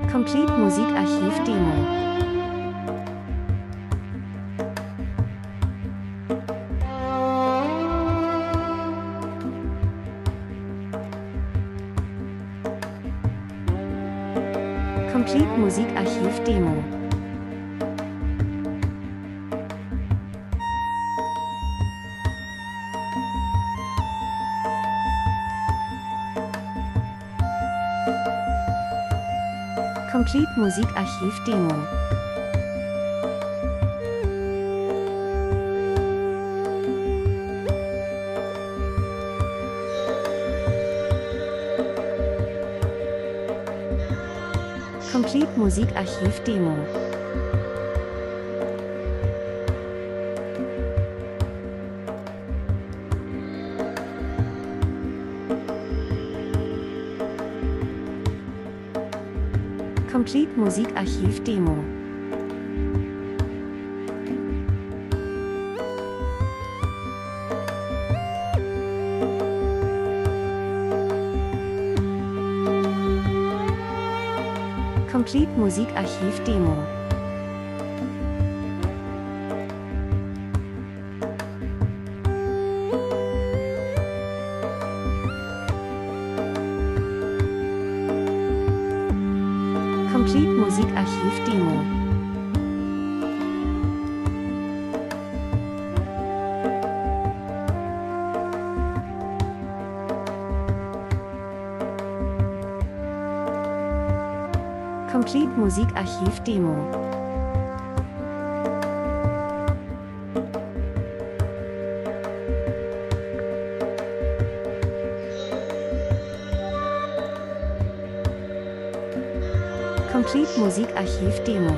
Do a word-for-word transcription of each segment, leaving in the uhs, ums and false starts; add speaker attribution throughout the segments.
Speaker 1: Complete Musikarchiv Demo. Complete Musikarchiv Demo. Complete Musikarchiv Demo. Complete Musikarchiv Demo. Complete Musikarchiv Demo. Complete Musikarchiv Demo. Complete Musikarchiv Demo. Complete Musikarchiv Demo. Complete Musikarchiv Demo.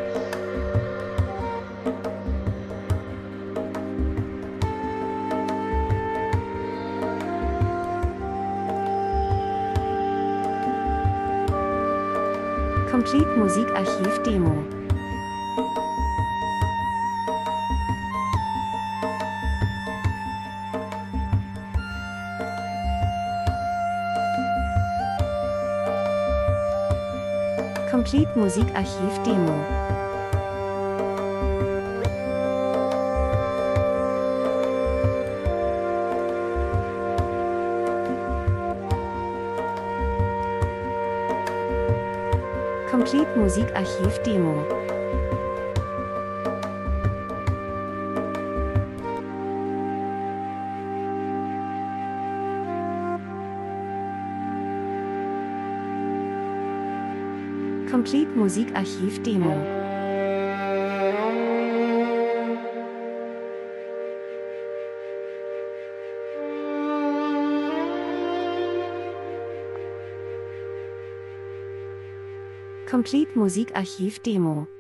Speaker 1: Complete Musikarchiv Demo. Complete Musikarchiv Demo. Complete Musikarchiv Demo. Complete Musikarchiv Demo. Complete Musikarchiv Demo.